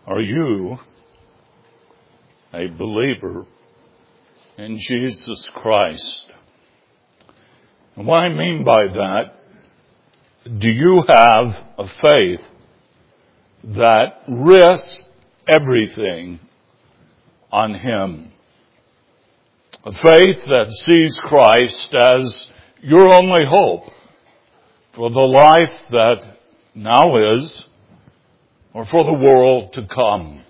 Are you a believer in Jesus Christ? And what I mean by that, do you have a faith that risks everything on Him? A faith that sees Christ as your only hope for the life that now is, or for the world to come.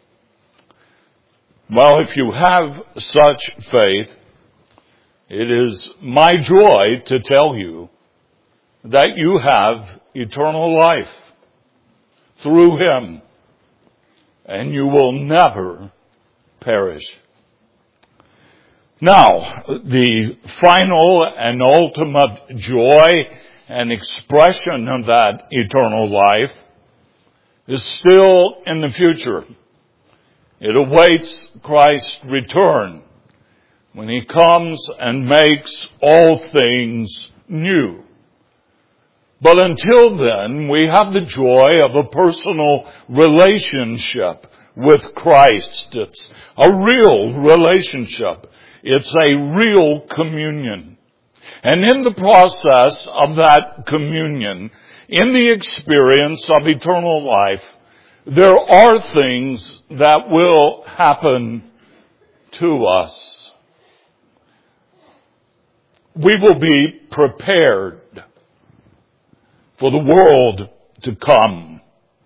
Well, if you have such faith, it is my joy to tell you that you have eternal life through Him, and you will never perish. Now, the final and ultimate joy and expression of that eternal life is still in the future. It awaits Christ's return when He comes and makes all things new. But until then, we have the joy of a personal relationship with Christ. It's a real relationship. It's a real communion. And in the process of that communion, in the experience of eternal life, there are things that will happen to us. We will be prepared for the world to come.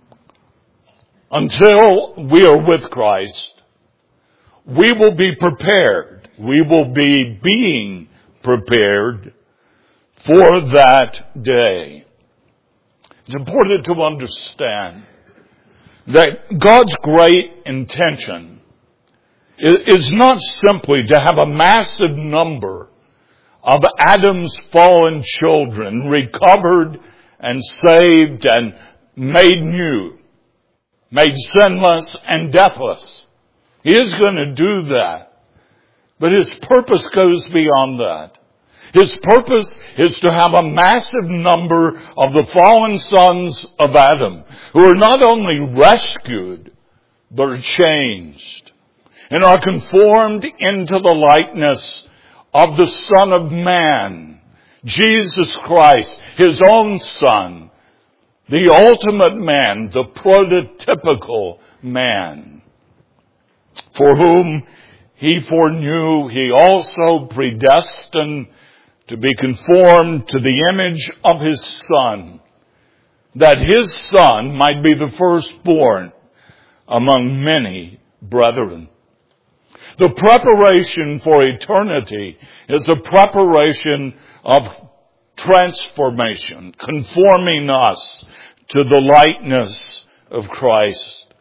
Until we are with Christ, we will be prepared. We will be being prepared for that day. It's important to understand that God's great intention is not simply to have a massive number of Adam's fallen children recovered and saved and made new, made sinless and deathless. He is going to do that. But His purpose goes beyond that. His purpose is to have a massive number of the fallen sons of Adam who are not only rescued, but are changed and are conformed into the likeness of the Son of Man, Jesus Christ, His own Son, the ultimate man, the prototypical man, for whom He foreknew, He also predestined to be conformed to the image of His Son, that His Son might be the firstborn among many brethren. The preparation for eternity is a preparation of transformation, conforming us to the likeness of Christ.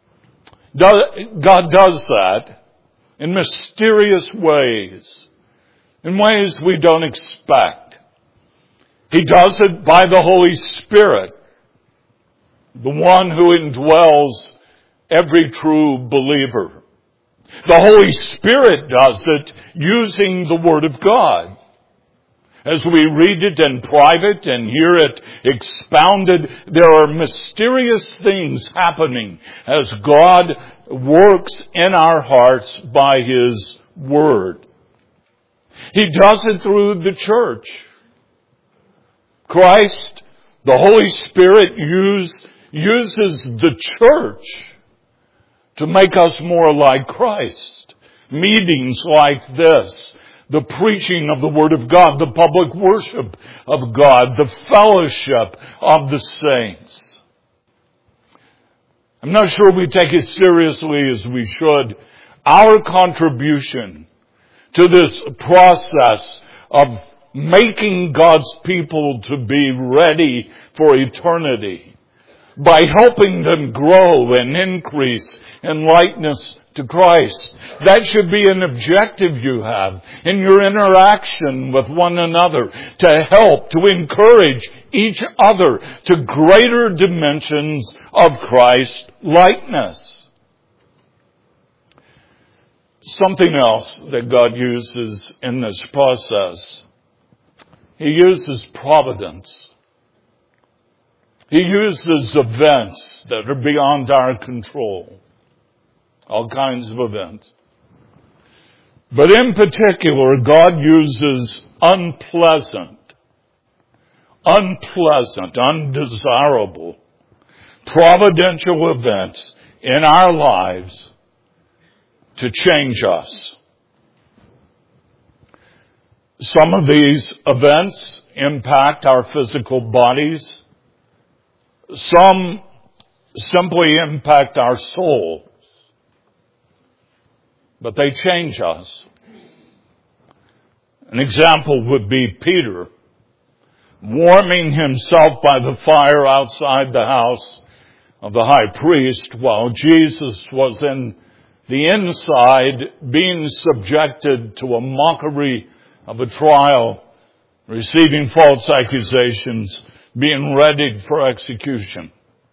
God does that in mysterious ways, in ways we don't expect. He does it by the Holy Spirit, the one who indwells every true believer. The Holy Spirit does it using the Word of God. As we read it in private and hear it expounded, there are mysterious things happening as God works in our hearts by His Word. He does it through the church. Christ, the Holy Spirit, uses the church to make us more like Christ. Meetings like this, the preaching of the Word of God, the public worship of God, the fellowship of the saints. I'm not sure we take as seriously as we should our contribution to this process of making God's people to be ready for eternity by helping them grow and increase in likeness to Christ. That should be an objective you have in your interaction with one another, to help, to encourage each other to greater dimensions of Christ likeness. Something else that God uses in this process, He uses providence. He uses events that are beyond our control. All kinds of events. But in particular, God uses unpleasant, undesirable, providential events in our lives to change us. Some of these events impact our physical bodies. Some simply impact our souls. But they change us. An example would be Peter warming himself by the fire outside the house of the high priest while Jesus was in the inside being subjected to a mockery of a trial, receiving false accusations, being readied for execution.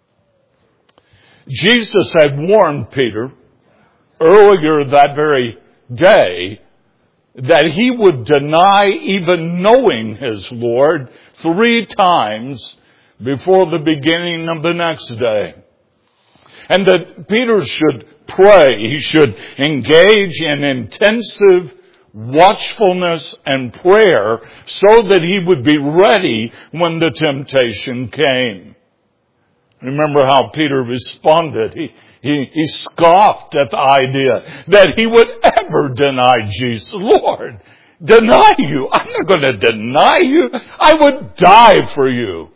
Jesus had warned Peter earlier that very day that he would deny even knowing his Lord 3 times before the beginning of the next day. And that Peter should pray, he should engage in intensive watchfulness and prayer so that he would be ready when the temptation came. Remember how Peter responded. He scoffed at the idea that he would ever deny Jesus. Lord, deny you? I'm not going to deny you. I would die for you.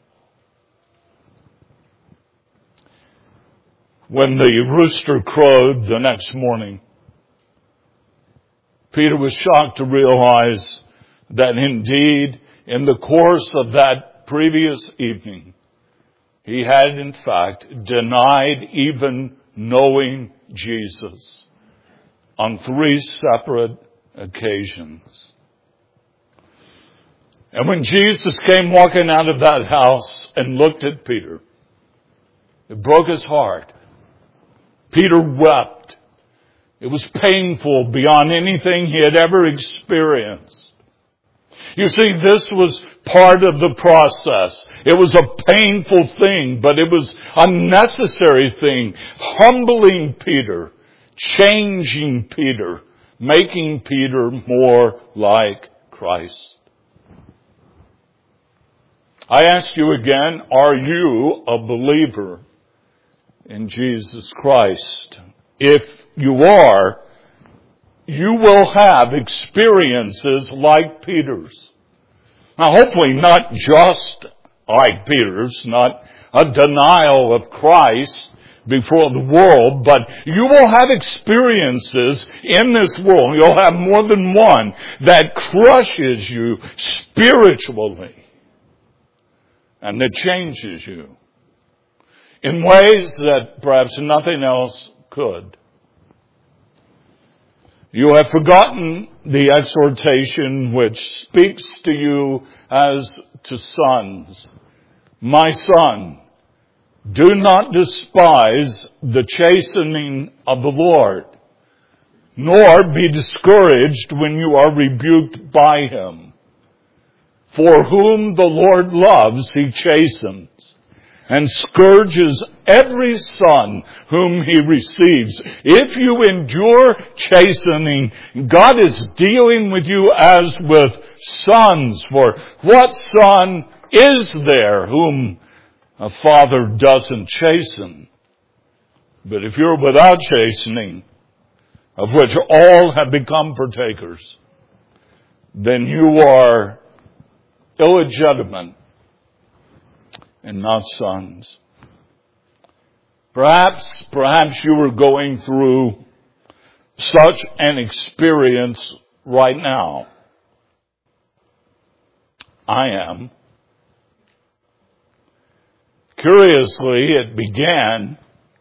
When the rooster crowed the next morning, Peter was shocked to realize that indeed, in the course of that previous evening, he had in fact denied even knowing Jesus on 3 separate occasions. And when Jesus came walking out of that house and looked at Peter, it broke his heart. Peter wept. It was painful beyond anything he had ever experienced. You see, this was part of the process. It was a painful thing, but it was a necessary thing. Humbling Peter, changing Peter, making Peter more like Christ. I ask you again, are you a believer in Jesus Christ? If you are, you will have experiences like Peter's. Now hopefully not just like Peter's, not a denial of Christ before the world, but you will have experiences in this world. You'll have more than one that crushes you spiritually and that changes you in ways that perhaps nothing else could. You have forgotten the exhortation which speaks to you as to sons. My son, do not despise the chastening of the Lord, nor be discouraged when you are rebuked by him. For whom the Lord loves, he chastens, and scourges every son whom he receives. If you endure chastening, God is dealing with you as with sons. For what son is there whom a father doesn't chasten? But if you're without chastening, of which all have become partakers, then you are illegitimate and not sons. Perhaps you are going through such an experience right now. I am. Curiously, it began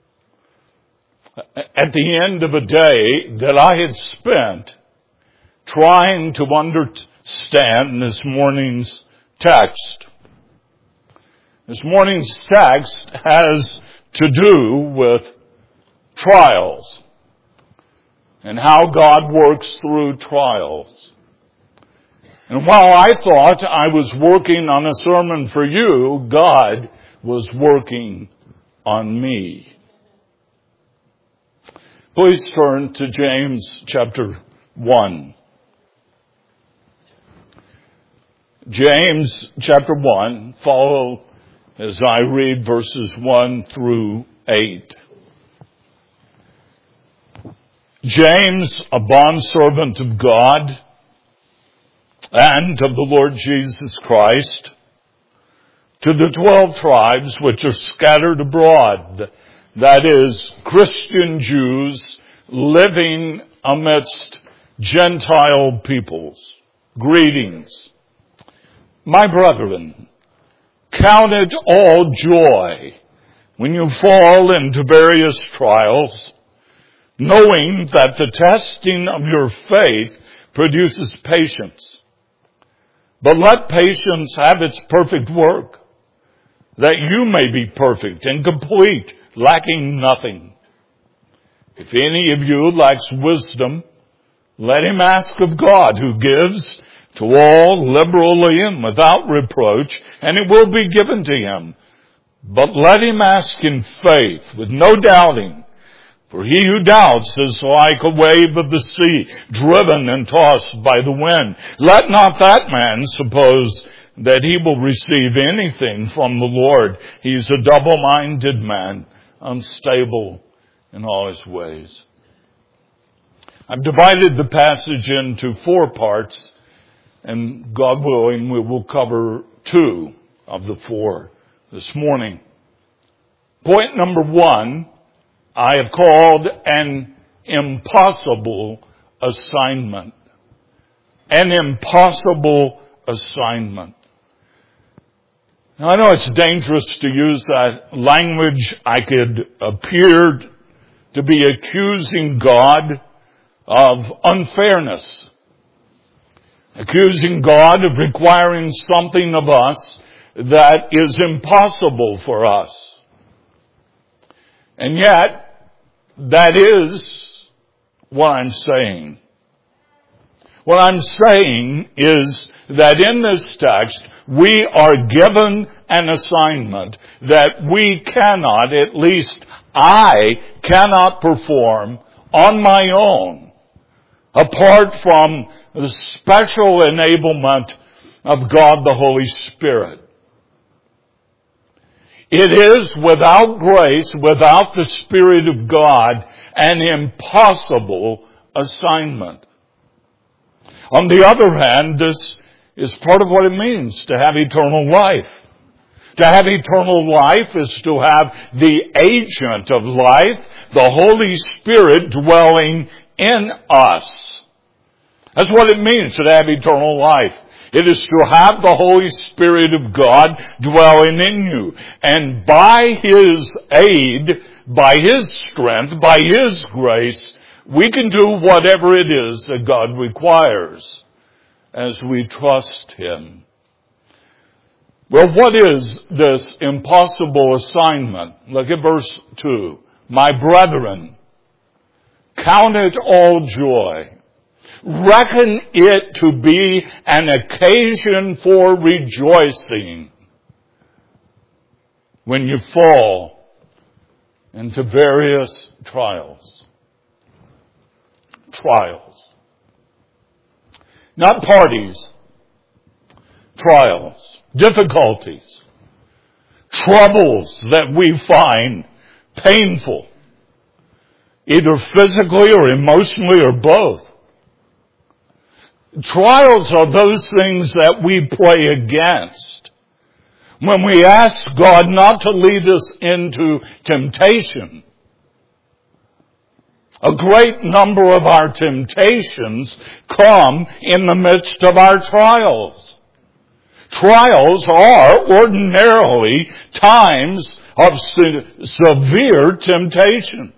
at the end of a day that I had spent trying to understand this morning's text. This morning's text has to do with trials and how God works through trials. And while I thought I was working on a sermon for you, God was working on me. Please turn to James chapter 1. James chapter 1, follow as I read verses 1 through 8. James, a bondservant of God and of the Lord Jesus Christ, to the 12 tribes which are scattered abroad, that is, Christian Jews living amidst Gentile peoples. Greetings. My brethren, count it all joy when you fall into various trials, knowing that the testing of your faith produces patience. But let patience have its perfect work, that you may be perfect and complete, lacking nothing. If any of you lacks wisdom, let him ask of God, who gives to all liberally and without reproach, and it will be given to him. But let him ask in faith, with no doubting. For he who doubts is like a wave of the sea, driven and tossed by the wind. Let not that man suppose that he will receive anything from the Lord. He is a double-minded man, unstable in all his ways. I've divided the passage into 4 parts, and God willing, we will cover 2 of the 4 this morning. Point number 1, I have called an impossible assignment. An impossible assignment. Now, I know it's dangerous to use that language. I could appear to be accusing God of unfairness. Accusing God of requiring something of us that is impossible for us. And yet, that is what I'm saying. What I'm saying is that in this text, we are given an assignment that we cannot, at least I cannot perform on my own, apart from the special enablement of God the Holy Spirit. It is without grace, without the Spirit of God, an impossible assignment. On the other hand, this is part of what it means to have eternal life. To have eternal life is to have the agent of life, the Holy Spirit, dwelling in us. That's what it means to have eternal life. It is to have the Holy Spirit of God dwelling in you. And by His aid, by His strength, by His grace, we can do whatever it is that God requires as we trust Him. Well, what is this impossible assignment? Look at verse 2. My brethren, count it all joy. Reckon it to be an occasion for rejoicing when you fall into various trials. Trials. Not parties. Trials. Difficulties. Troubles that we find painful. Either physically or emotionally or both. Trials are those things that we pray against. When we ask God not to lead us into temptation, a great number of our temptations come in the midst of our trials. Trials are ordinarily times of severe temptation.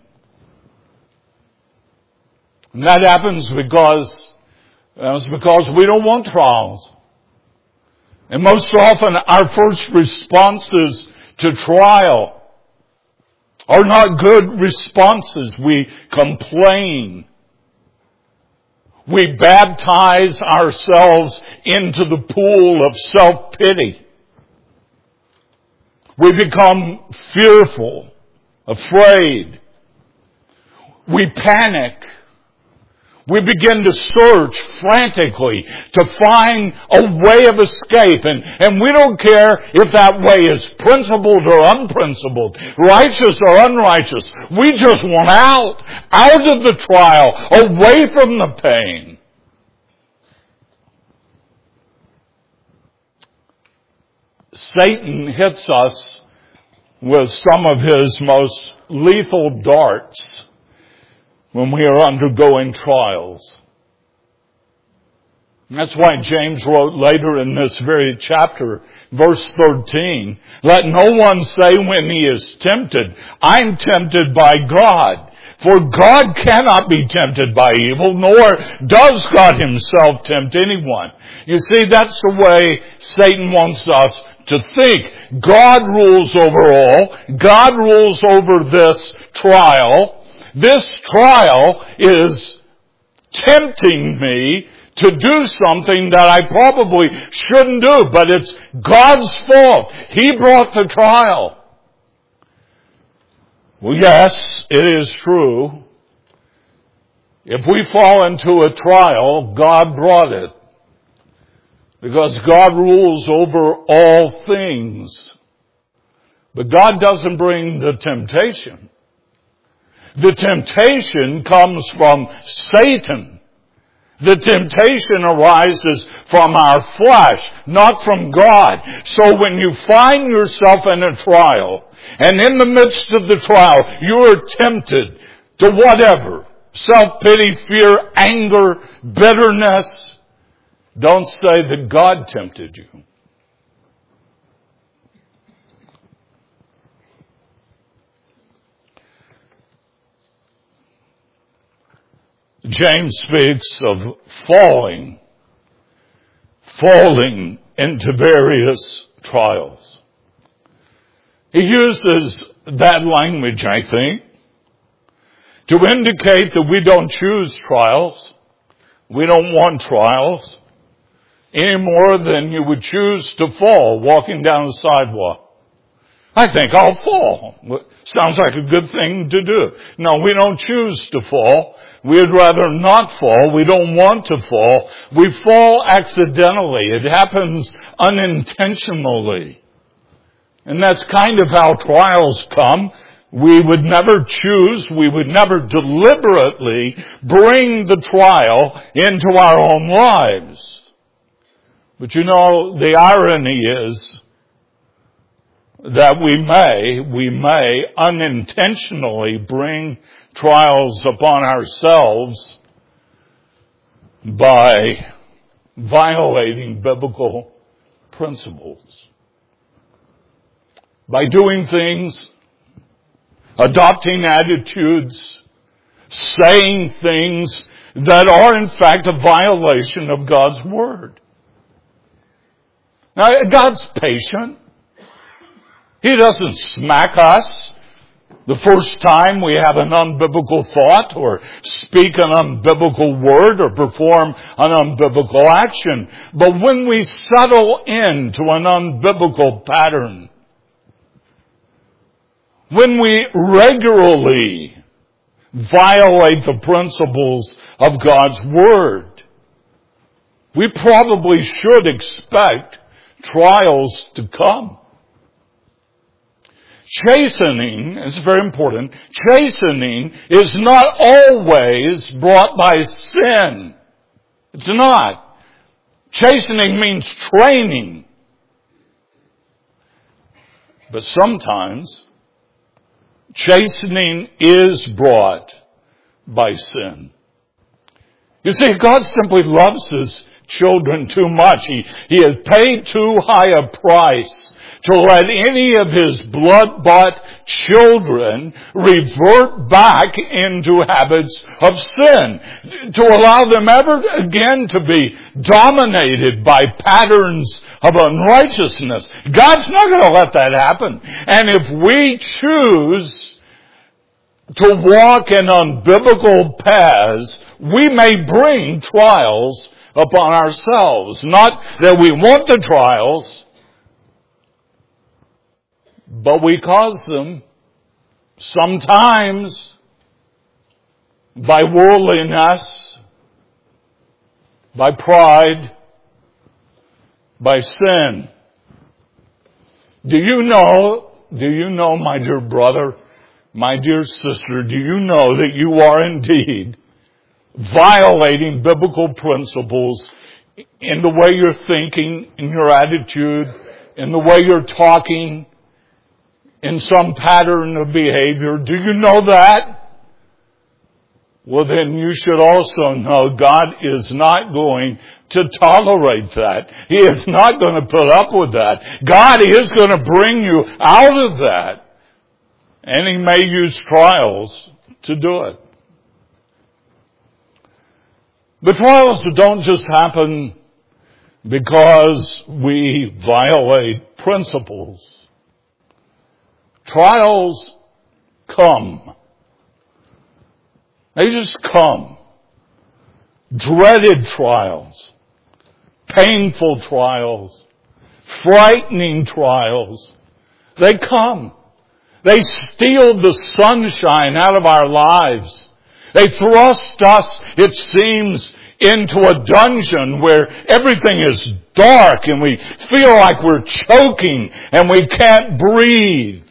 And that happens because we don't want trials. And most often our first responses to trial are not good responses. We complain. We baptize ourselves into the pool of self-pity. We become fearful, afraid. We panic. We begin to search frantically to find a way of escape. And we don't care if that way is principled or unprincipled, righteous or unrighteous. We just want out of the trial, away from the pain. Satan hits us with some of his most lethal darts when we are undergoing trials. That's why James wrote later in this very chapter, verse 13, "Let no one say when he is tempted, I'm tempted by God. For God cannot be tempted by evil, nor does God himself tempt anyone." You see, that's the way Satan wants us to think. God rules over all. God rules over this trial. This trial is tempting me to do something that I probably shouldn't do, but it's God's fault. He brought the trial. Well, yes, it is true. If we fall into a trial, God brought it. Because God rules over all things. But God doesn't bring the temptation. The temptation comes from Satan. The temptation arises from our flesh, not from God. So when you find yourself in a trial, and in the midst of the trial, you are tempted to whatever, self-pity, fear, anger, bitterness, don't say that God tempted you. James speaks of falling into various trials. He uses that language, I think, to indicate that we don't choose trials. We don't want trials any more than you would choose to fall walking down the sidewalk. I think I'll fall. Sounds like a good thing to do. No, we don't choose to fall. We'd rather not fall. We don't want to fall. We fall accidentally. It happens unintentionally. And that's kind of how trials come. We would never choose, we would never deliberately bring the trial into our own lives. But you know, the irony is that we may unintentionally bring trials upon ourselves by violating biblical principles. By doing things, adopting attitudes, saying things that are in fact a violation of God's Word. Now, God's patient. He doesn't smack us the first time we have an unbiblical thought or speak an unbiblical word or perform an unbiblical action. But when we settle into an unbiblical pattern, when we regularly violate the principles of God's Word, we probably should expect trials to come. Chastening is very important. Chastening is not always brought by sin. It's not. Chastening means training. But sometimes chastening is brought by sin. You see, God simply loves His children too much. He has paid too high a price to let any of His blood-bought children revert back into habits of sin, to allow them ever again to be dominated by patterns of unrighteousness. God's not going to let that happen. And if we choose to walk in unbiblical paths, we may bring trials upon ourselves. Not that we want the trials, But we cause them sometimes by worldliness, by pride, by sin. Do you know, my dear brother, my dear sister, do you know that you are indeed violating biblical principles in the way you're thinking, in your attitude, in the way you're talking, in some pattern of behavior? Do you know that? Well, then you should also know God is not going to tolerate that. He is not going to put up with that. God is going to bring you out of that. And He may use trials to do it. But trials don't just happen because we violate principles. Trials come. They just come. Dreaded trials. Painful trials. Frightening trials. They come. They steal the sunshine out of our lives. They thrust us, it seems, into a dungeon where everything is dark and we feel like we're choking and we can't breathe.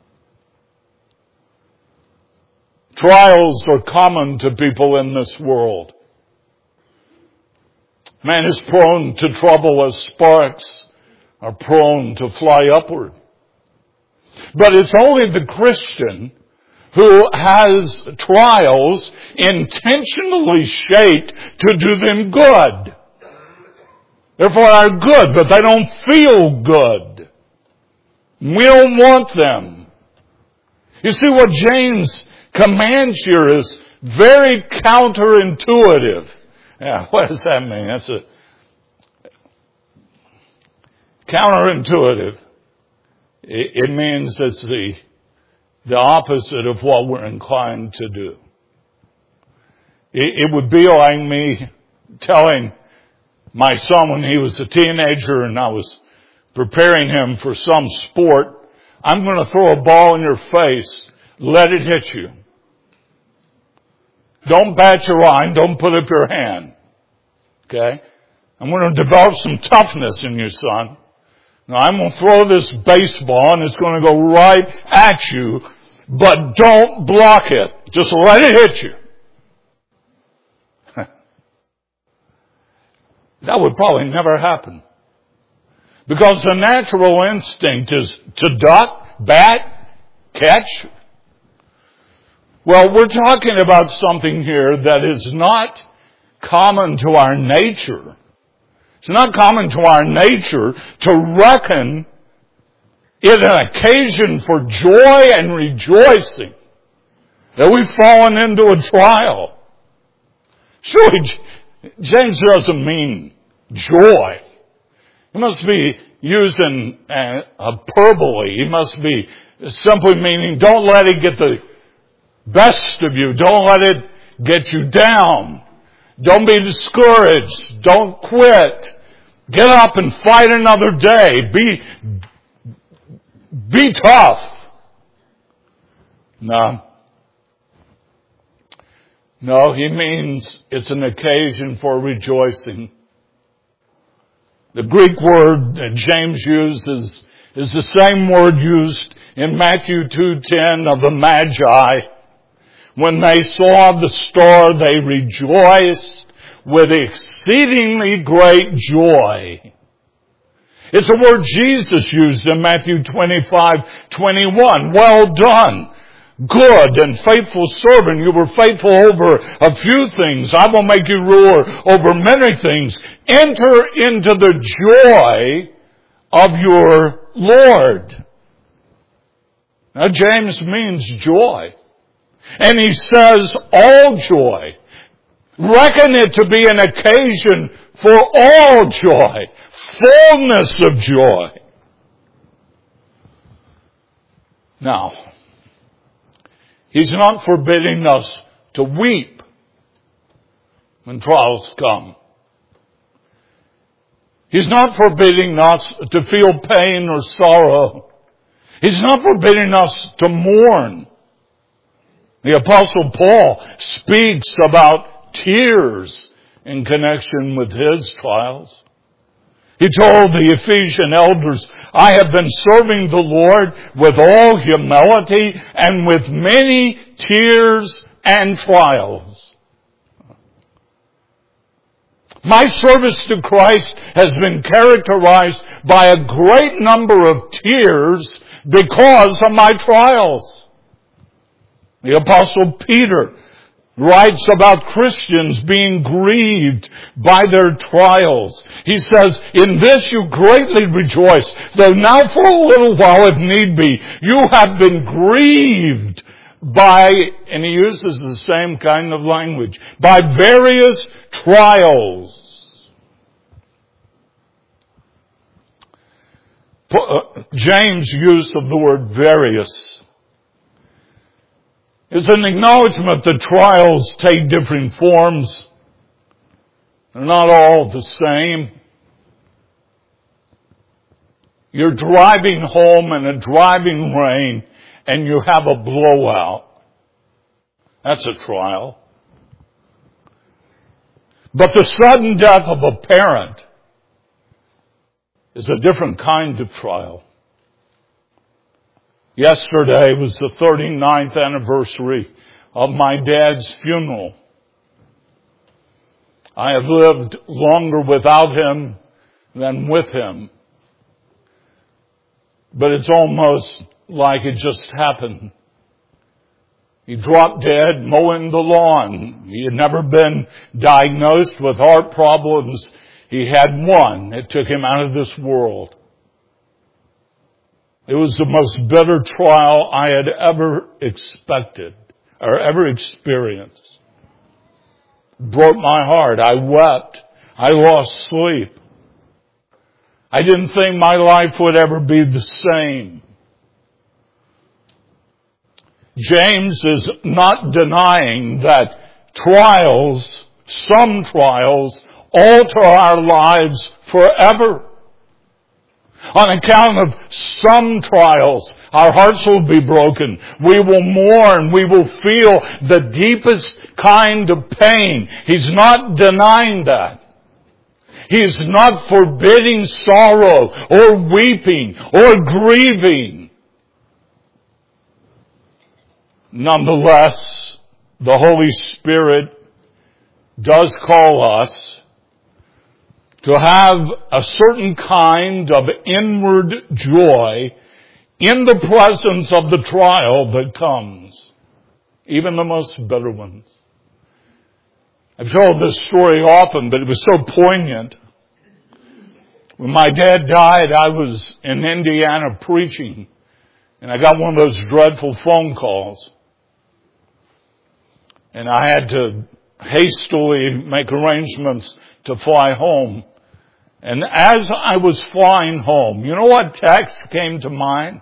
Trials are common to people in this world. Man is prone to trouble as sparks are prone to fly upward. But it's only the Christian who has trials intentionally shaped to do them good. Therefore are good, but they don't feel good. We don't want them. You see, what James commands here is very counterintuitive. Yeah, what does that mean? That's a counterintuitive. It means it's the opposite of what we're inclined to do. It would be like me telling my son when he was a teenager and I was preparing him for some sport, I'm going to throw a ball in your face, let it hit you. Don't bat your eye, don't put up your hand. Okay? I'm going to develop some toughness in you, son. Now, I'm going to throw this baseball and it's going to go right at you, but don't block it. Just let it hit you. That would probably never happen. Because the natural instinct is to duck, bat, catch. Well, we're talking about something here that is not common to our nature. It's not common to our nature to reckon it an occasion for joy and rejoicing that we've fallen into a trial. Surely James doesn't mean joy. He must be using a hyperbole. He must be simply meaning don't let it get the best of you. Don't let it get you down. Don't be discouraged. Don't quit. Get up and fight another day. Be tough. No, he means it's an occasion for rejoicing. The Greek word that James uses is the same word used in Matthew 2:10 of the Magi. When they saw the star, they rejoiced with exceedingly great joy. It's a word Jesus used in Matthew 25:21. Well done, good and faithful servant. You were faithful over a few things. I will make you ruler over many things. Enter into the joy of your Lord. Now, James means joy. And he says all joy. Reckon it to be an occasion for all joy. Fullness of joy. Now, he's not forbidding us to weep when trials come. He's not forbidding us to feel pain or sorrow. He's not forbidding us to mourn. The Apostle Paul speaks about tears in connection with his trials. He told the Ephesian elders, I have been serving the Lord with all humility and with many tears and trials. My service to Christ has been characterized by a great number of tears because of my trials. The Apostle Peter writes about Christians being grieved by their trials. He says, in this you greatly rejoice, though now for a little while if need be, you have been grieved by, and he uses the same kind of language, by various trials. James' use of the word various is an acknowledgement that trials take different forms. They're not all the same. You're driving home in a driving rain and you have a blowout. That's a trial. But the sudden death of a parent is a different kind of trial. Yesterday was the 39th anniversary of my dad's funeral. I have lived longer without him than with him. But it's almost like it just happened. He dropped dead mowing the lawn. He had never been diagnosed with heart problems. He had one. It took him out of this world. It was the most bitter trial I had ever expected or ever experienced. It broke my heart. I wept. I lost sleep. I didn't think my life would ever be the same. James is not denying that trials, some trials, alter our lives forever. On account of some trials, our hearts will be broken. We will mourn. We will feel the deepest kind of pain. He's not denying that. He's not forbidding sorrow or weeping or grieving. Nonetheless, the Holy Spirit does call us to have a certain kind of inward joy in the presence of the trial that comes, even the most bitter ones. I've told this story often, but it was so poignant. When my dad died, I was in Indiana preaching, and I got one of those dreadful phone calls. And I had to hastily make arrangements to fly home. And as I was flying home, you know what text came to mind?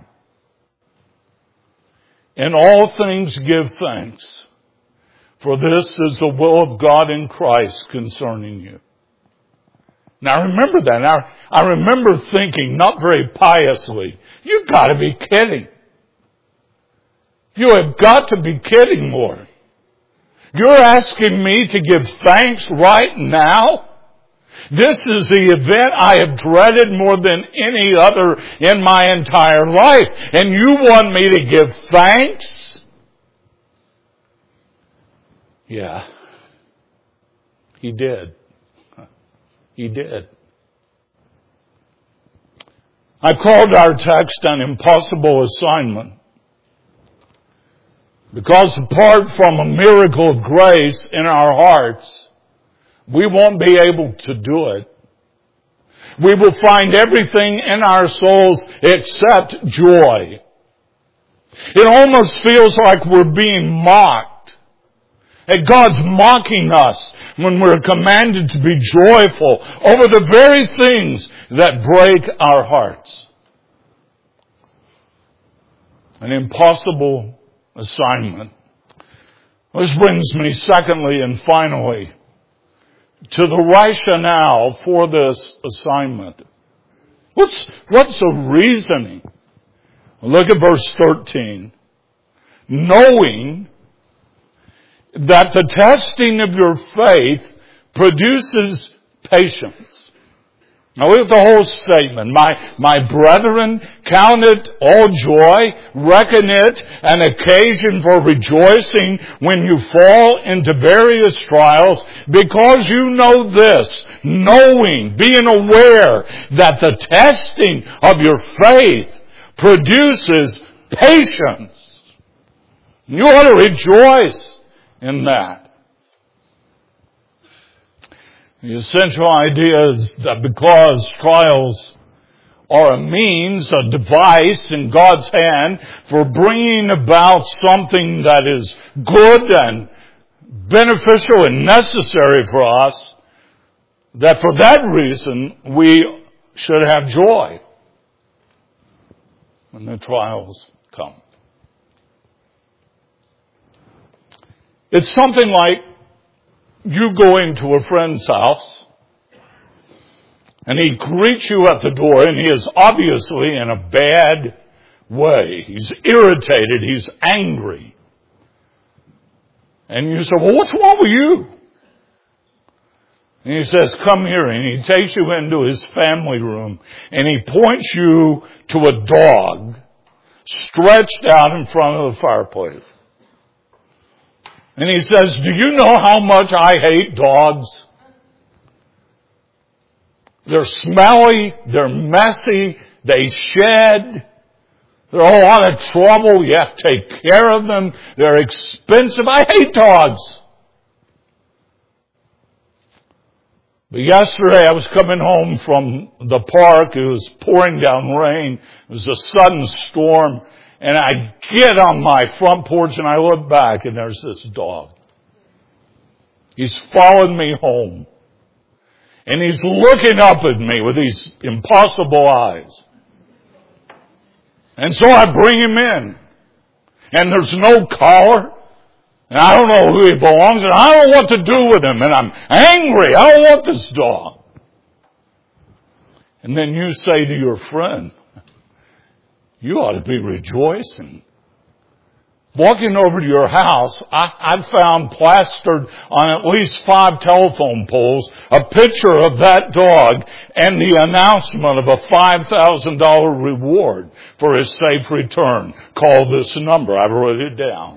In all things give thanks, for this is the will of God in Christ concerning you. Now remember that. Now, I remember thinking, not very piously, you've got to be kidding. You have got to be kidding, Lord. You're asking me to give thanks right now? This is the event I have dreaded more than any other in my entire life. And you want me to give thanks? Yeah. He did. He did. I called our text an impossible assignment, because apart from a miracle of grace in our hearts, we won't be able to do it. We will find everything in our souls except joy. It almost feels like we're being mocked. And God's mocking us when we're commanded to be joyful over the very things that break our hearts. An impossible assignment. This brings me secondly and finally to the rationale for this assignment. What's the reasoning? Look at verse 13. Knowing that the testing of your faith produces patience. Now look at the whole statement. My brethren, count it all joy, reckon it an occasion for rejoicing when you fall into various trials, because you know this, knowing, being aware that the testing of your faith produces patience. You ought to rejoice in that. The essential idea is that because trials are a means, a device in God's hand for bringing about something that is good and beneficial and necessary for us, that for that reason we should have joy when the trials come. It's something like you go into a friend's house and he greets you at the door and he is obviously in a bad way. He's irritated. He's angry. And you say, well, what's wrong with you? And he says, come here. And he takes you into his family room and he points you to a dog stretched out in front of the fireplace. And he says, do you know how much I hate dogs? They're smelly, they're messy, they shed, they're a lot of trouble, you have to take care of them, they're expensive. I hate dogs. But yesterday I was coming home from the park, it was pouring down rain, it was a sudden storm, and I get on my front porch and I look back and there's this dog. He's followed me home. And he's looking up at me with these impossible eyes. And so I bring him in. And there's no collar. And I don't know who he belongs to. And I don't know what to do with him. And I'm angry. I don't want this dog. And then you say to your friend, you ought to be rejoicing. Walking over to your house, I found plastered on at least 5 telephone poles a picture of that dog and the announcement of a $5,000 reward for his safe return. Call this number. I wrote it down.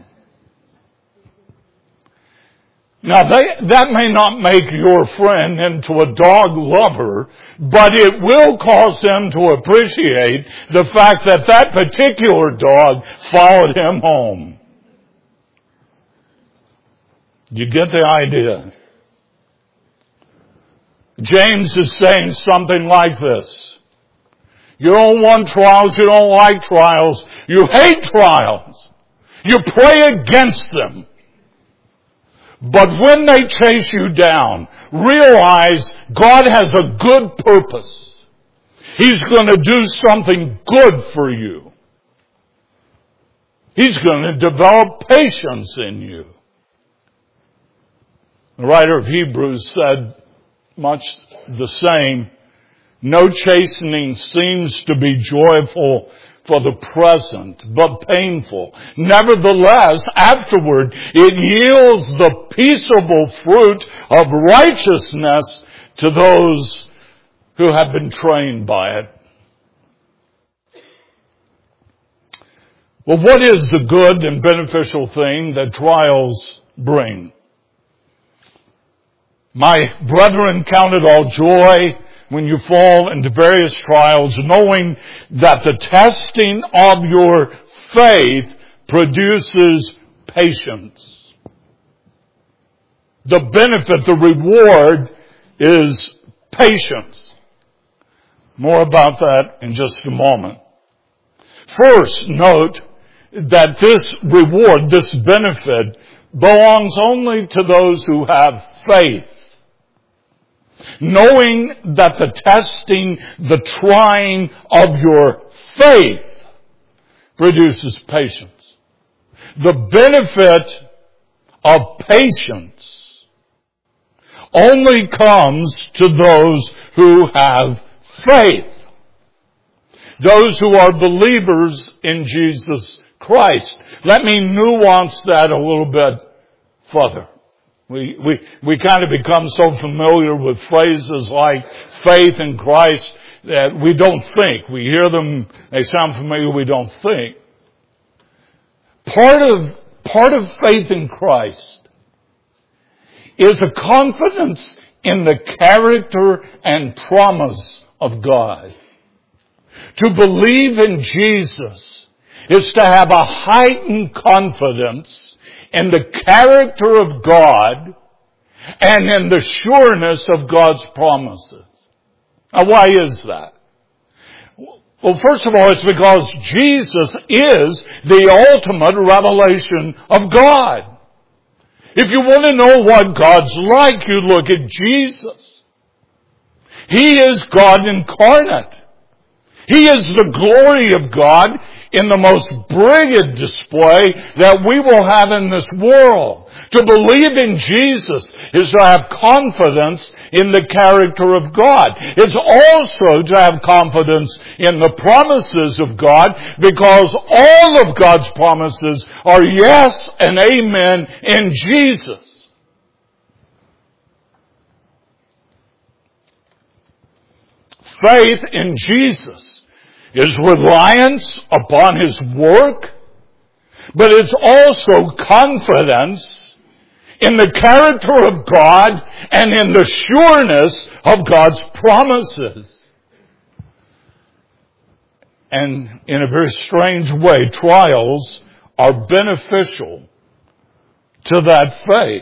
Now that may not make your friend into a dog lover, but it will cause them to appreciate the fact that that particular dog followed him home. You get the idea? James is saying something like this. You don't want trials, you don't like trials, you hate trials. You pray against them. But when they chase you down, realize God has a good purpose. He's going to do something good for you. He's going to develop patience in you. The writer of Hebrews said much the same. No chastening seems to be joyful for the present, but painful. Nevertheless, afterward, it yields the peaceable fruit of righteousness to those who have been trained by it. Well, what is the good and beneficial thing that trials bring? My brethren, count it all joy when you fall into various trials, knowing that the testing of your faith produces patience. The benefit, the reward is patience. More about that in just a moment. First, note that this reward, this benefit, belongs only to those who have faith. Knowing that the testing, the trying of your faith produces patience. The benefit of patience only comes to those who have faith. Those who are believers in Jesus Christ. Let me nuance that a little bit further. We kind of become so familiar with phrases like faith in Christ that we don't think. We hear them, they sound familiar, we don't think. Part of faith in Christ is a confidence in the character and promise of God. To believe in Jesus is to have a heightened confidence in the character of God and in the sureness of God's promises. Now, why is that? Well, first of all, it's because Jesus is the ultimate revelation of God. If you want to know what God's like, you look at Jesus. He is God incarnate. He is the glory of God in the most brilliant display that we will have in this world. To believe in Jesus is to have confidence in the character of God. It's also to have confidence in the promises of God, because all of God's promises are yes and amen in Jesus. Faith in Jesus is reliance upon His work, but it's also confidence in the character of God and in the sureness of God's promises. And in a very strange way, trials are beneficial to that faith.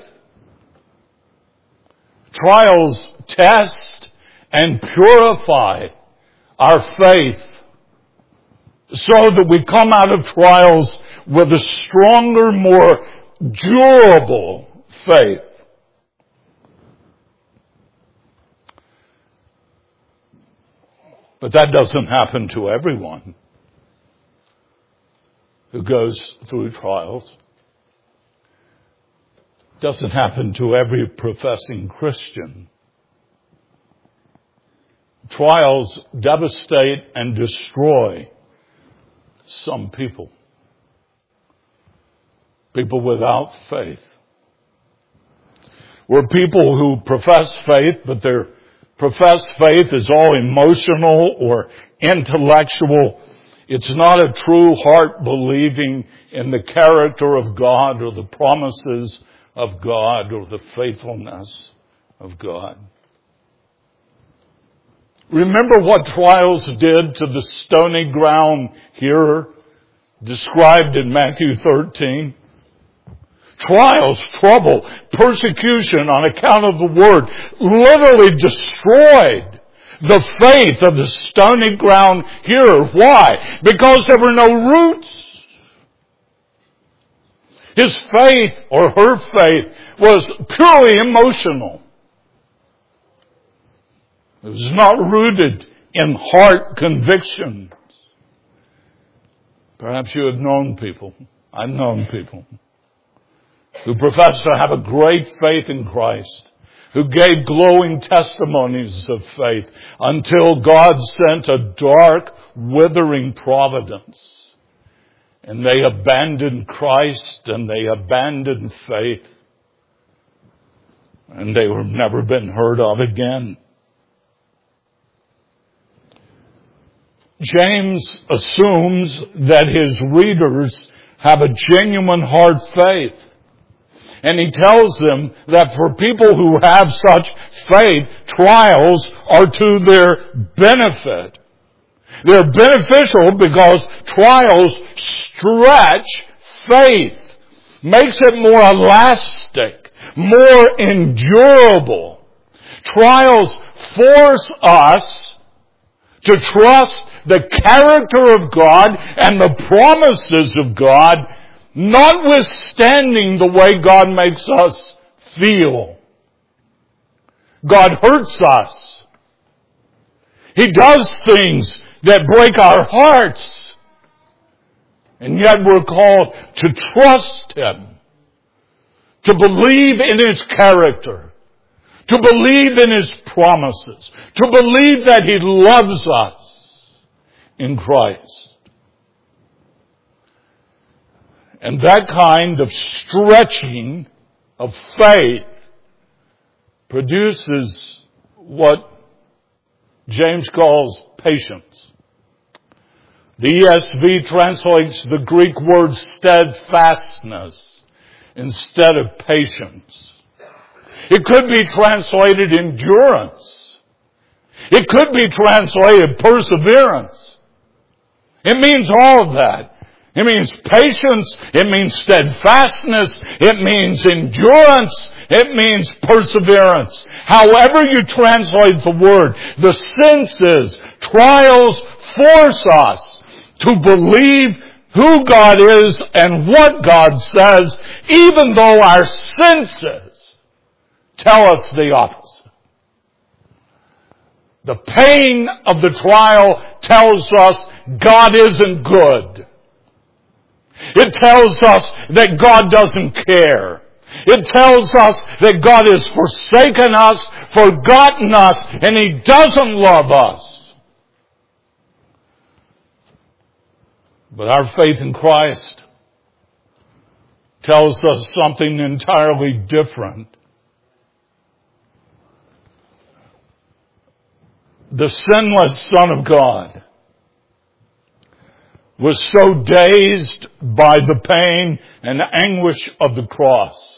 Trials test and purify our faith, so that we come out of trials with a stronger, more durable faith. But that doesn't happen to everyone who goes through trials. It doesn't happen to every professing Christian. Trials devastate and destroy some people. People without faith. We're people who profess faith, but their professed faith is all emotional or intellectual. It's not a true heart believing in the character of God or the promises of God or the faithfulness of God. Remember what trials did to the stony ground hearer described in Matthew 13? Trials, trouble, persecution on account of the word literally destroyed the faith of the stony ground hearer. Why? Because there were no roots. His faith or her faith was purely emotional. It was not rooted in heart convictions. Perhaps you have known people, I've known people, who profess to have a great faith in Christ, who gave glowing testimonies of faith until God sent a dark, withering providence. And they abandoned Christ and they abandoned faith. And they were never been heard of again. James assumes that his readers have a genuine hard faith. And he tells them that for people who have such faith, trials are to their benefit. They're beneficial because trials stretch faith, makes it more elastic, more endurable. Trials force us to trust the character of God and the promises of God, notwithstanding the way God makes us feel. God hurts us. He does things that break our hearts. And yet we're called to trust Him, to believe in His character, to believe in His promises, to believe that He loves us, in Christ. And that kind of stretching of faith produces what James calls patience. The ESV translates the Greek word steadfastness instead of patience. It could be translated endurance. It could be translated perseverance. It means all of that. It means patience. It means steadfastness. It means endurance. It means perseverance. However you translate the word, the sense is trials force us to believe who God is and what God says, even though our senses tell us the opposite. The pain of the trial tells us God isn't good. It tells us that God doesn't care. It tells us that God has forsaken us, forgotten us, and He doesn't love us. But our faith in Christ tells us something entirely different. The sinless Son of God was so dazed by the pain and anguish of the cross.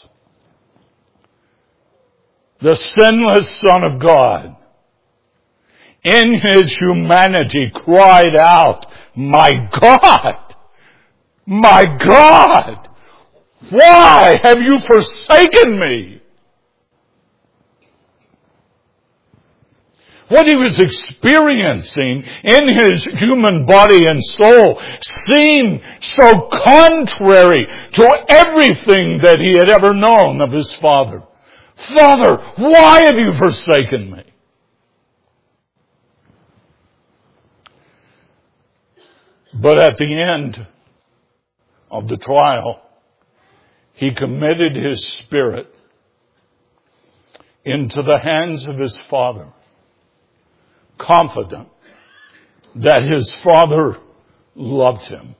The sinless Son of God, in His humanity, cried out, my God, why have you forsaken me? What He was experiencing in His human body and soul seemed so contrary to everything that He had ever known of His Father. Father, why have you forsaken me? But at the end of the trial, He committed His spirit into the hands of His Father, confident that His Father loved Him.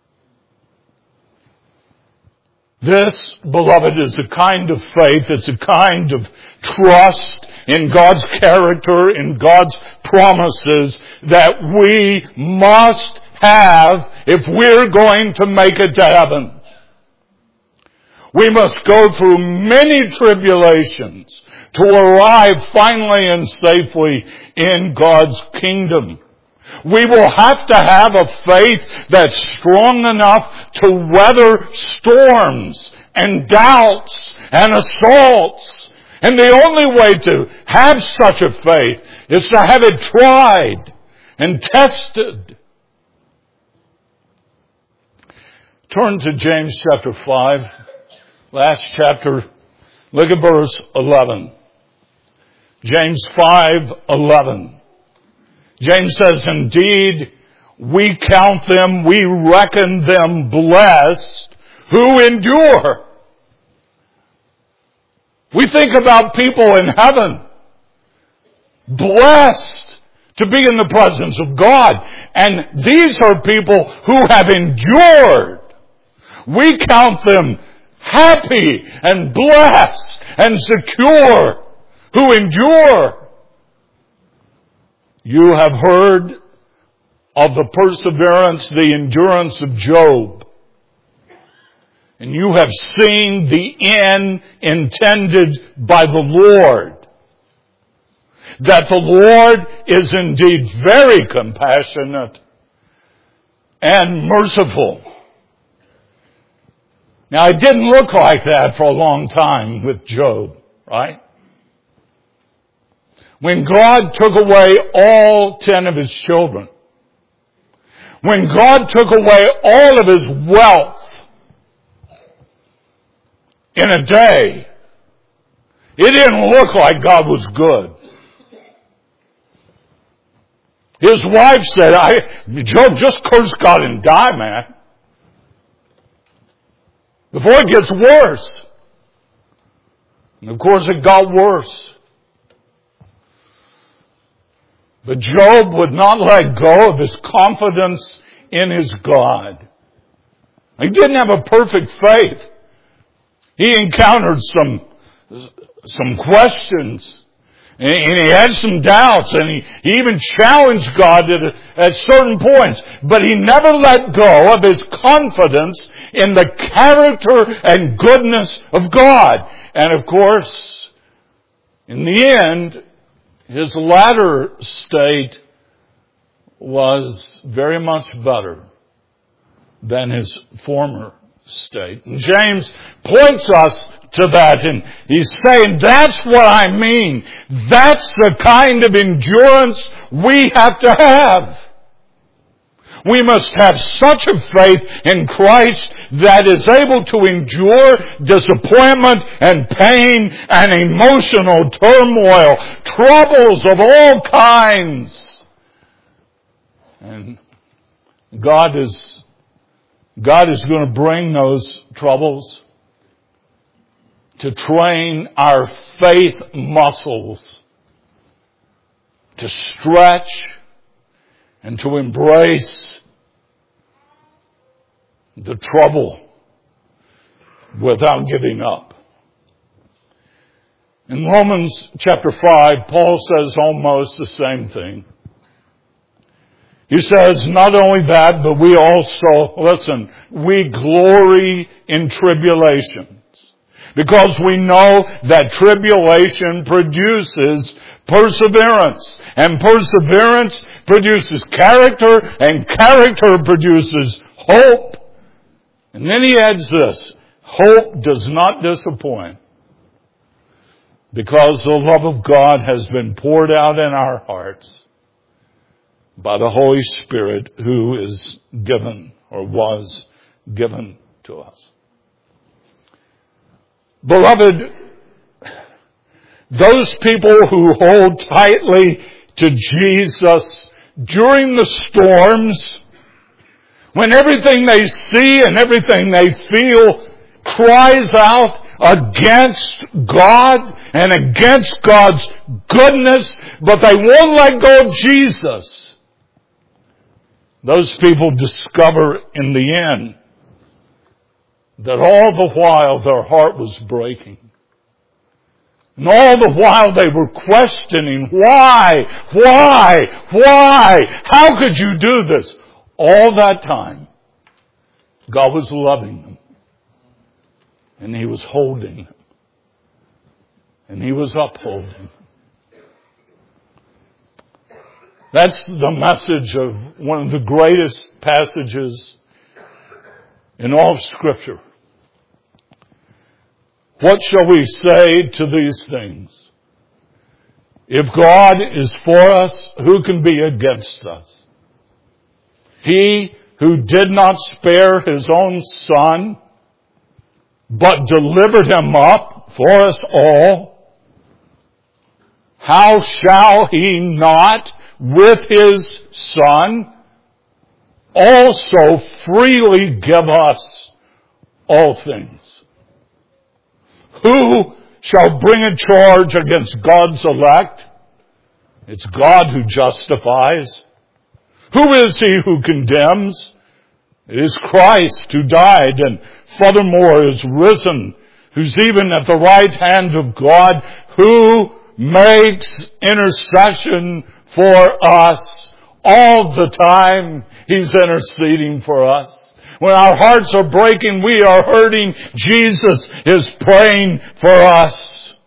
This, beloved, is a kind of faith, it's a kind of trust in God's character, in God's promises that we must have if we're going to make it to heaven. We must go through many tribulations to arrive finally and safely in God's kingdom. We will have to have a faith that's strong enough to weather storms and doubts and assaults. And the only way to have such a faith is to have it tried and tested. Turn to James chapter 5, last chapter. Look at verse 11. James 5:11. James says, indeed, we count them, we reckon them blessed who endure. We think about people in heaven, blessed to be in the presence of God. And these are people who have endured. We count them happy and blessed and secure who endure. You have heard of the perseverance, the endurance of Job. And you have seen the end intended by the Lord. That the Lord is indeed very compassionate and merciful. Now, it didn't look like that for a long time with Job, right? When God took away all 10 of his children, when God took away all of his wealth in a day, it didn't look like God was good. His wife said, Job, just curse God and die, man. Before it gets worse. And of course it got worse. But Job would not let go of his confidence in his God. He didn't have a perfect faith. He encountered some questions. And he had some doubts, and he even challenged God at certain points. But he never let go of his confidence in the character and goodness of God. And of course, in the end, his latter state was very much better than his former state. And James points us to that, and he's saying, that's what I mean. That's the kind of endurance we have to have. We must have such a faith in Christ that is able to endure disappointment and pain and emotional turmoil, troubles of all kinds. And God is going to bring those troubles to train our faith muscles to stretch and to embrace the trouble without giving up. In Romans chapter 5, Paul says almost the same thing. He says, not only that, but we also, listen, we glory in tribulations. Because we know that tribulation produces perseverance. And perseverance produces character. And character produces hope. And then he adds this. Hope does not disappoint. Because the love of God has been poured out in our hearts by the Holy Spirit who is given or was given to us. Beloved, those people who hold tightly to Jesus during the storms, when everything they see and everything they feel cries out against God and against God's goodness, but they won't let go of Jesus, those people discover in the end that all the while their heart was breaking. And all the while they were questioning, why? How could you do this? All that time, God was loving them. And He was holding them. And He was upholding them. That's the message of one of the greatest passages in all of Scripture. What shall we say to these things? If God is for us, who can be against us? He who did not spare His own Son, but delivered Him up for us all, how shall He not with His Son also freely give us all things? Who shall bring a charge against God's elect? It's God who justifies. Who is He who condemns? It is Christ who died and furthermore is risen, who's even at the right hand of God, who makes intercession for us all the time. He's interceding for us. When our hearts are breaking, we are hurting, Jesus is praying for us.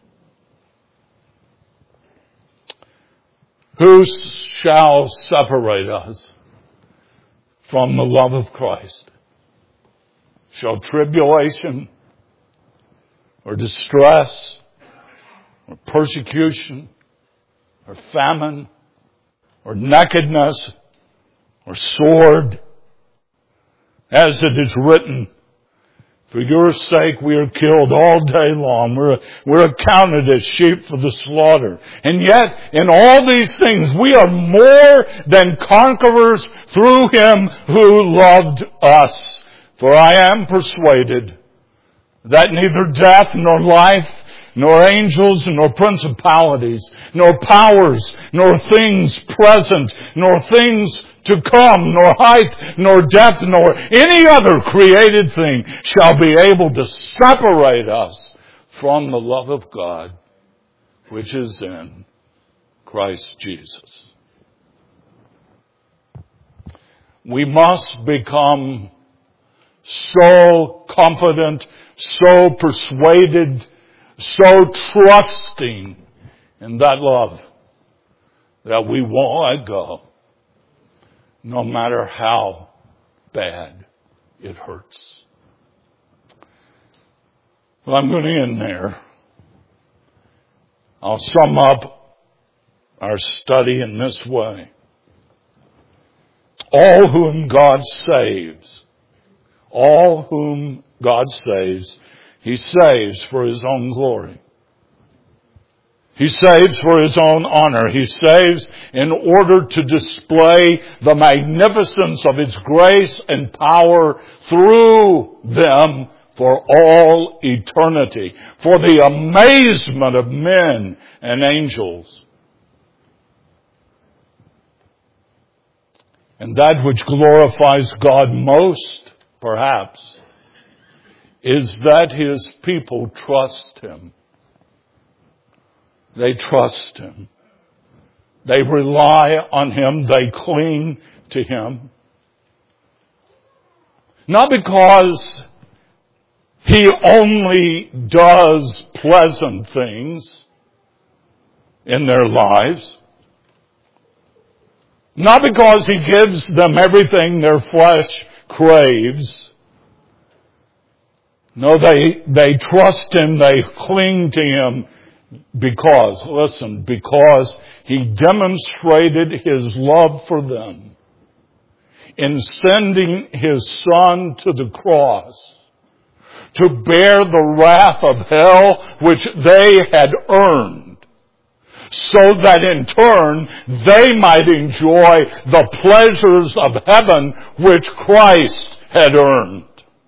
Who shall separate us from the love of Christ? Shall tribulation or distress or persecution or famine or nakedness or sword? As it is written, for your sake we are killed all day long. We're accounted as sheep for the slaughter. And yet, in all these things, we are more than conquerors through Him who loved us. For I am persuaded that neither death nor life, nor angels, nor principalities, nor powers, nor things present, nor things to come, nor height, nor depth, nor any other created thing shall be able to separate us from the love of God, which is in Christ Jesus. We must become so confident, so persuaded, so trusting in that love that we won't let go, no matter how bad it hurts. Well, I'm going to end there. I'll sum up our study in this way. All whom God saves, He saves for His own glory. He saves for His own honor. He saves in order to display the magnificence of His grace and power through them for all eternity, for the amazement of men and angels. And that which glorifies God most, perhaps, is that His people trust Him. They trust Him. They rely on Him. They cling to Him. Not because He only does pleasant things in their lives. Not because He gives them everything their flesh craves. No, they trust Him, they cling to Him because He demonstrated His love for them in sending His Son to the cross to bear the wrath of hell which they had earned, so that in turn they might enjoy the pleasures of heaven which Christ had earned.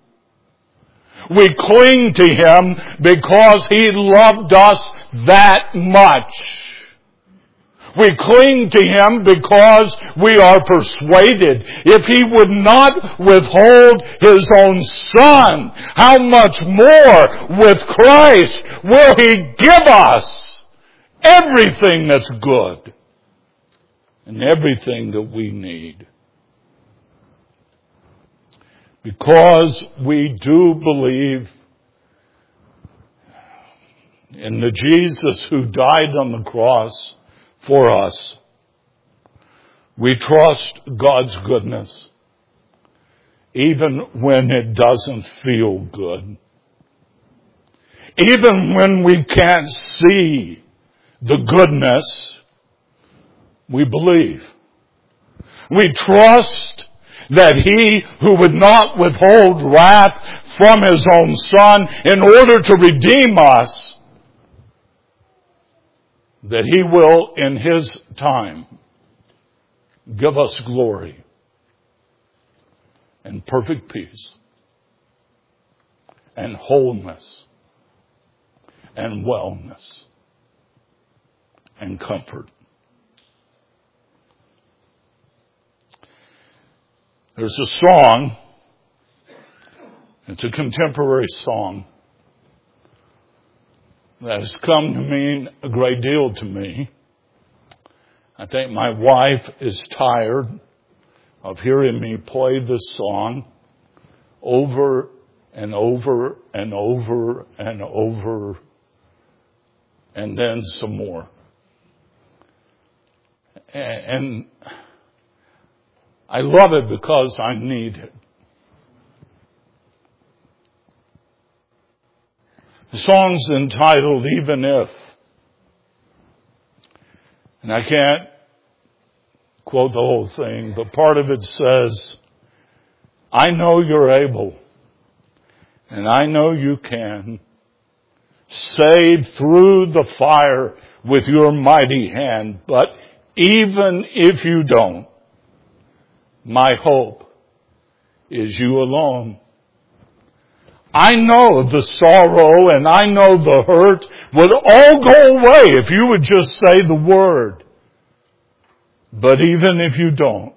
We cling to Him because He loved us that much. We cling to Him because we are persuaded if He would not withhold His own Son, how much more with Christ will He give us everything that's good and everything that we need. Because we do believe in the Jesus who died on the cross for us, we trust God's goodness even when it doesn't feel good. Even when we can't see the goodness, we believe. We trust that He who would not withhold wrath from His own Son in order to redeem us, that He will in His time give us glory and perfect peace and wholeness and wellness and comfort. There's a song, it's a contemporary song, that has come to mean a great deal to me. I think my wife is tired of hearing me play this song over and over and over and over, and then some more. And I love it because I need it. The song's entitled Even If. And I can't quote the whole thing, but part of it says, I know you're able, and I know you can save through the fire with your mighty hand, but even if you don't, my hope is you alone. I know the sorrow and I know the hurt would all go away if you would just say the word. But even if you don't,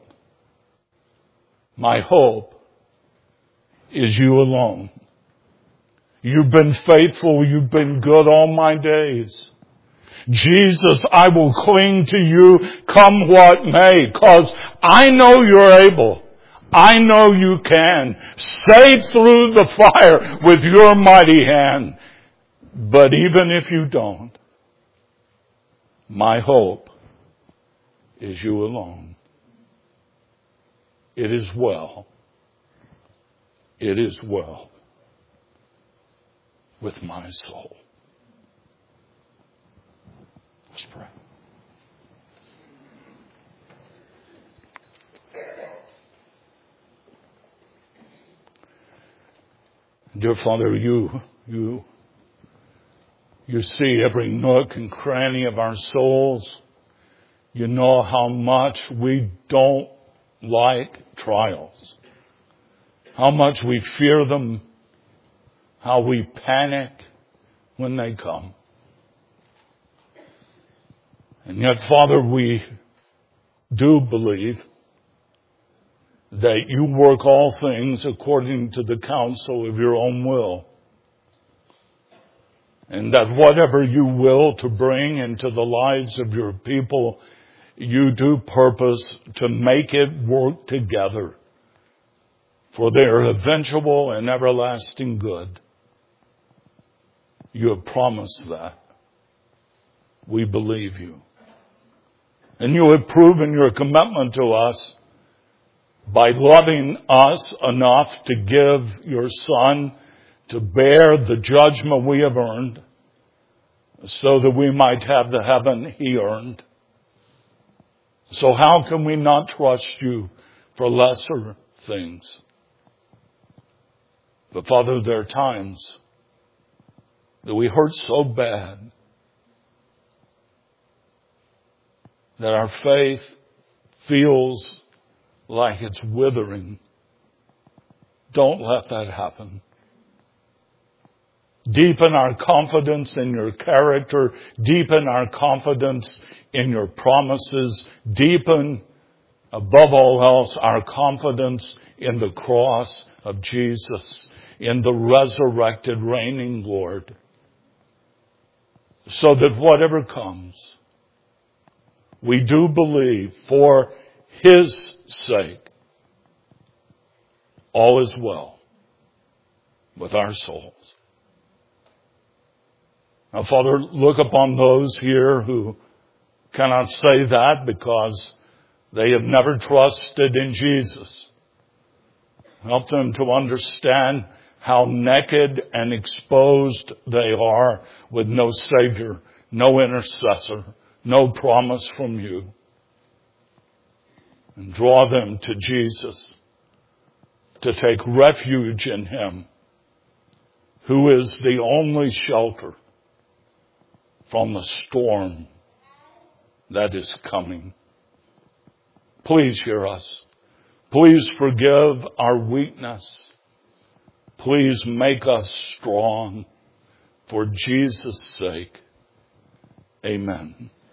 my hope is you alone. You've been faithful. You've been good all my days. Jesus, I will cling to you come what may, because I know you're able. I know you can save through the fire with your mighty hand. But even if you don't, my hope is you alone. It is well. It is well with my soul. Let's pray. Dear Father, you see every nook and cranny of our souls. You know how much we don't like trials, how much we fear them, how we panic when they come. And yet, Father, we do believe that you work all things according to the counsel of your own will. And that whatever you will to bring into the lives of your people, you do purpose to make it work together for their eventual and everlasting good. You have promised that. We believe you. And you have proven your commitment to us by loving us enough to give your Son to bear the judgment we have earned so that we might have the heaven he earned. So how can we not trust you for lesser things? But Father, there are times that we hurt so bad that our faith feels like it's withering. Don't let that happen. Deepen our confidence in your character. Deepen our confidence in your promises. Deepen, above all else, our confidence in the cross of Jesus, in the resurrected, reigning Lord, so that whatever comes, we do believe for his sake, all is well with our souls. Now, Father, look upon those here who cannot say that because they have never trusted in Jesus. Help them to understand how naked and exposed they are with no Savior, no intercessor, no promise from you. And draw them to Jesus to take refuge in him, who is the only shelter from the storm that is coming. Please hear us. Please forgive our weakness. Please make us strong for Jesus' sake. Amen.